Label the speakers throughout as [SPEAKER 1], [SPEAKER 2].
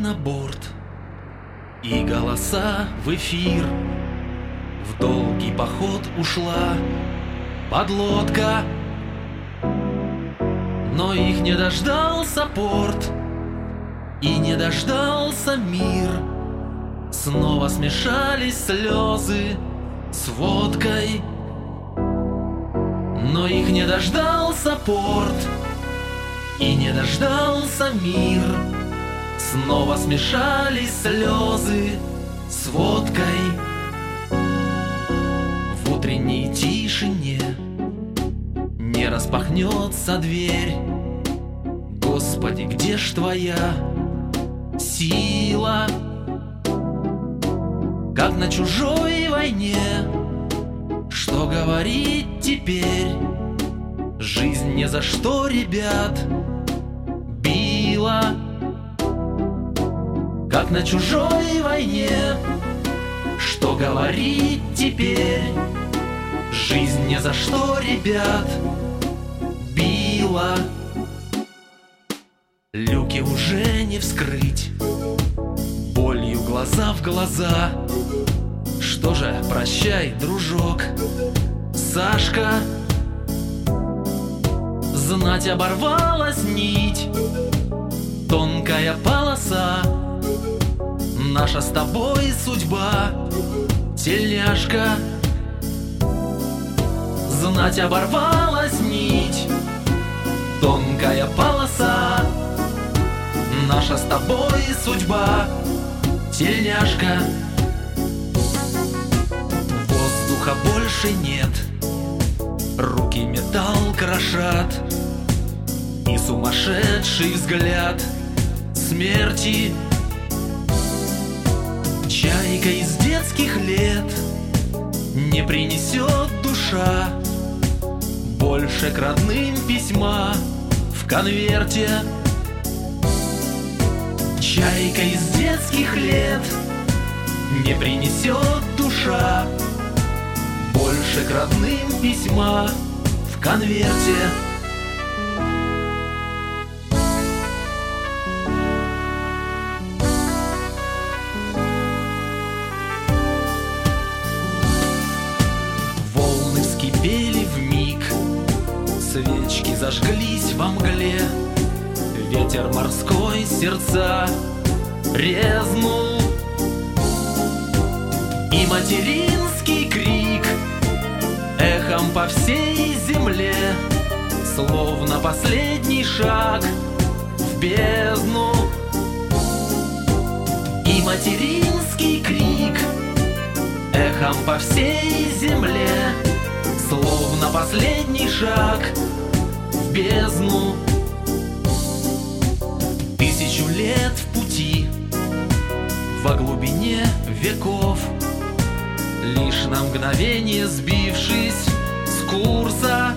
[SPEAKER 1] на борт, и голоса в эфир. В долгий поход ушла подлодка, но их не дождался порт, и не дождался мир. Снова смешались слезы с водкой, но их не дождался порт, и не дождался мир. Снова смешались слезы с водкой. В утренней тишине не распахнется дверь. Господи, где ж твоя сила? Как на чужой войне, что говорить теперь? Жизнь ни за что, ребят, била. Как на чужой войне, что говорить теперь? Жизнь ни за что, ребят, била. Люки уже не вскрыть, болью глаза в глаза. Что же, прощай, дружок, Сашка. Знать, оборвалась нить, тонкая полоса. Наша с тобой судьба, тельняшка. Знать, оборвалась нить, тонкая полоса. Наша с тобой судьба, тельняшка. Воздуха больше нет, руки металл крошат, и сумасшедший взгляд смерти. Чайка из детских лет не принесет душа больше к родным письма в конверте. Чайка из детских лет не принесет душа больше к родным письма в конверте. Волны вскипели вмиг, свечки зажглись во мгле. Ветер морской сердца резнул, и материнский крик эхом по всей земле, словно последний шаг в бездну. И материнский крик эхом по всей земле, словно последний шаг в бездну. 1000 лет в пути, во глубине веков, лишь на мгновение сбившись с курса.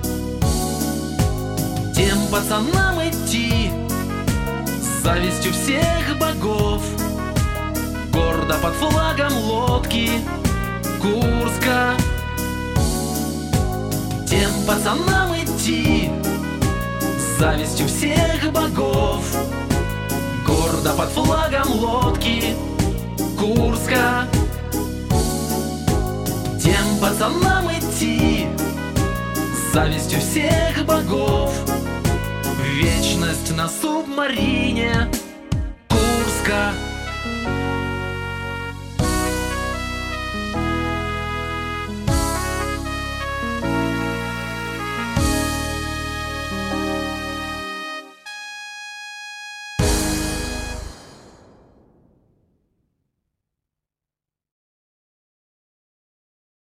[SPEAKER 1] Тем пацанам идти с завистью всех богов, гордо под флагом лодки Курска. Тем пацанам идти с завистью всех богов, гордо под флагом лодки Курска. Тем пацанам идти с завистью всех богов, вечность на субмарине Курска.